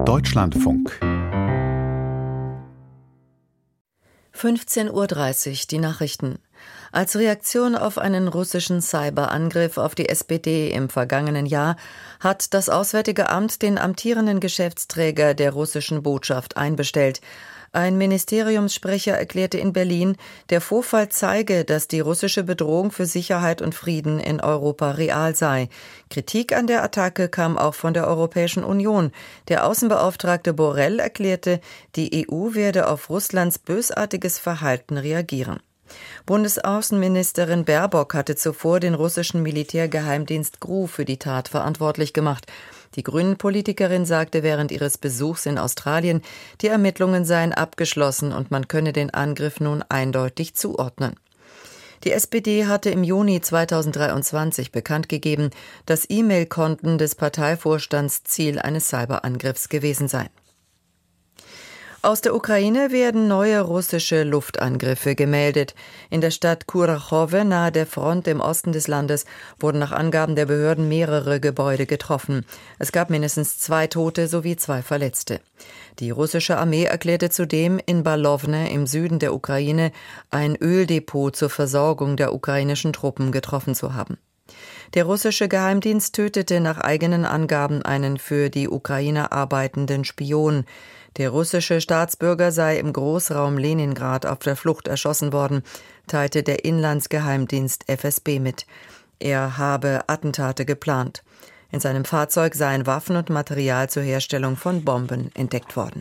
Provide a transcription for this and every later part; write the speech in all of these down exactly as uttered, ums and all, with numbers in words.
Deutschlandfunk. fünfzehn Uhr dreißig, die Nachrichten. Als Reaktion auf einen russischen Cyberangriff auf die S P D im vergangenen Jahr hat das Auswärtige Amt den amtierenden Geschäftsträger der russischen Botschaft einbestellt. Ein Ministeriumssprecher erklärte in Berlin, der Vorfall zeige, dass die russische Bedrohung für Sicherheit und Frieden in Europa real sei. Kritik an der Attacke kam auch von der Europäischen Union. Der Außenbeauftragte Borrell erklärte, die E U werde auf Russlands bösartiges Verhalten reagieren. Bundesaußenministerin Baerbock hatte zuvor den russischen Militärgeheimdienst G R U für die Tat verantwortlich gemacht. Die Grünen-Politikerin sagte während ihres Besuchs in Australien, die Ermittlungen seien abgeschlossen und man könne den Angriff nun eindeutig zuordnen. Die S P D hatte im Juni zweitausenddreiundzwanzig bekannt gegeben, dass E-Mail-Konten des Parteivorstands Ziel eines Cyberangriffs gewesen seien. Aus der Ukraine werden neue russische Luftangriffe gemeldet. In der Stadt Kurachowe nahe der Front im Osten des Landes wurden nach Angaben der Behörden mehrere Gebäude getroffen. Es gab mindestens zwei Tote sowie zwei Verletzte. Die russische Armee erklärte zudem, in Balowne im Süden der Ukraine ein Öldepot zur Versorgung der ukrainischen Truppen getroffen zu haben. Der russische Geheimdienst tötete nach eigenen Angaben einen für die Ukraine arbeitenden Spion. Der russische Staatsbürger sei im Großraum Leningrad auf der Flucht erschossen worden, teilte der Inlandsgeheimdienst F S B mit. Er habe Attentate geplant. In seinem Fahrzeug seien Waffen und Material zur Herstellung von Bomben entdeckt worden.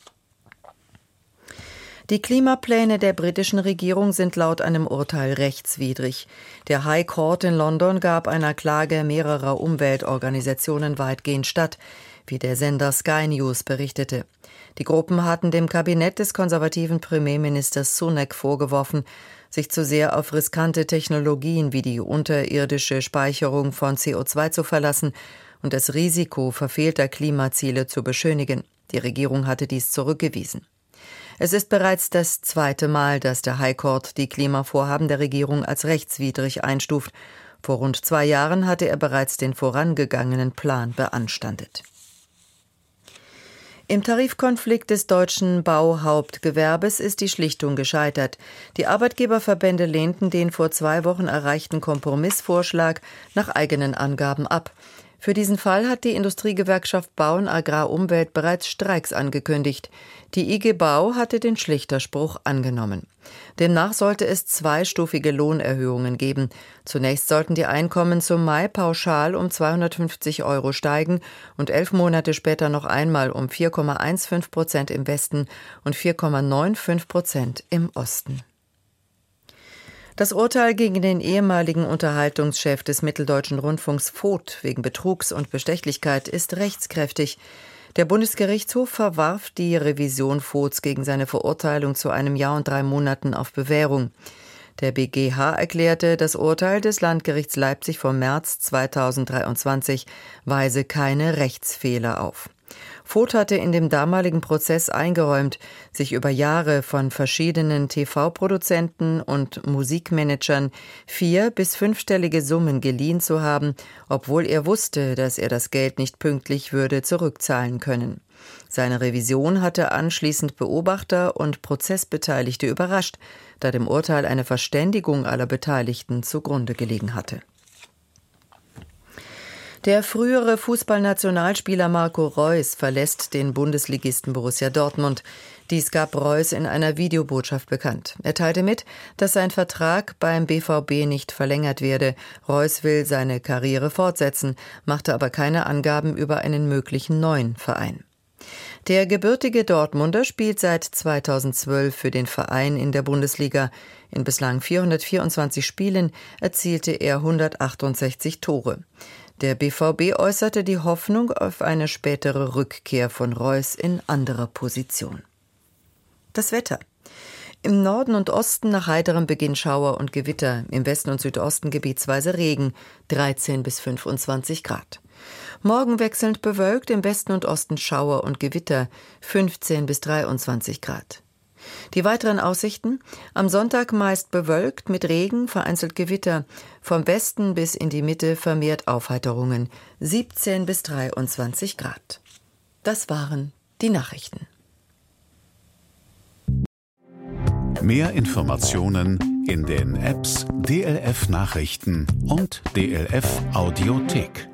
Die Klimapläne der britischen Regierung sind laut einem Urteil rechtswidrig. Der High Court in London gab einer Klage mehrerer Umweltorganisationen weitgehend statt, wie der Sender Sky News berichtete. Die Gruppen hatten dem Kabinett des konservativen Premierministers Sunak vorgeworfen, sich zu sehr auf riskante Technologien wie die unterirdische Speicherung von C O zwei zu verlassen und das Risiko verfehlter Klimaziele zu beschönigen. Die Regierung hatte dies zurückgewiesen. Es ist bereits das zweite Mal, dass der High Court die Klimavorhaben der Regierung als rechtswidrig einstuft. Vor rund zwei Jahren hatte er bereits den vorangegangenen Plan beanstandet. Im Tarifkonflikt des deutschen Bauhauptgewerbes ist die Schlichtung gescheitert. Die Arbeitgeberverbände lehnten den vor zwei Wochen erreichten Kompromissvorschlag nach eigenen Angaben ab. Für diesen Fall hat die Industriegewerkschaft Bau und Agrar-Umwelt bereits Streiks angekündigt. Die I G Bau hatte den Schlichterspruch angenommen. Demnach sollte es zweistufige Lohnerhöhungen geben. Zunächst sollten die Einkommen zum Mai pauschal um zweihundertfünfzig Euro steigen und elf Monate später noch einmal um vier Komma fünfzehn Prozent im Westen und vier Komma fünfundneunzig Prozent im Osten. Das Urteil gegen den ehemaligen Unterhaltungschef des Mitteldeutschen Rundfunks Voth wegen Betrugs und Bestechlichkeit ist rechtskräftig. Der Bundesgerichtshof verwarf die Revision Voths gegen seine Verurteilung zu einem Jahr und drei Monaten auf Bewährung. Der B G H erklärte, das Urteil des Landgerichts Leipzig vom März zweitausenddreiundzwanzig weise keine Rechtsfehler auf. Voth hatte in dem damaligen Prozess eingeräumt, sich über Jahre von verschiedenen T V-Produzenten und Musikmanagern vier- bis fünfstellige Summen geliehen zu haben, obwohl er wusste, dass er das Geld nicht pünktlich würde zurückzahlen können. Seine Revision hatte anschließend Beobachter und Prozessbeteiligte überrascht, da dem Urteil eine Verständigung aller Beteiligten zugrunde gelegen hatte. Der frühere Fußballnationalspieler Marco Reus verlässt den Bundesligisten Borussia Dortmund. Dies gab Reus in einer Videobotschaft bekannt. Er teilte mit, dass sein Vertrag beim B V B nicht verlängert werde. Reus will seine Karriere fortsetzen, machte aber keine Angaben über einen möglichen neuen Verein. Der gebürtige Dortmunder spielt seit zweitausendzwölf für den Verein in der Bundesliga. In bislang vierhundertvierundzwanzig Spielen erzielte er hundertachtundsechzig Tore. Der B V B äußerte die Hoffnung auf eine spätere Rückkehr von Reus in anderer Position. Das Wetter. Im Norden und Osten nach heiterem Beginn Schauer und Gewitter, im Westen und Südosten gebietsweise Regen, dreizehn bis fünfundzwanzig Grad. Morgen wechselnd bewölkt, im Westen und Osten Schauer und Gewitter, fünfzehn bis dreiundzwanzig Grad. Die weiteren Aussichten: am Sonntag meist bewölkt mit Regen, vereinzelt Gewitter, vom Westen bis in die Mitte vermehrt Aufheiterungen, siebzehn bis dreiundzwanzig Grad. Das waren die Nachrichten. Mehr Informationen in den Apps D L F Nachrichten und D L F Audiothek.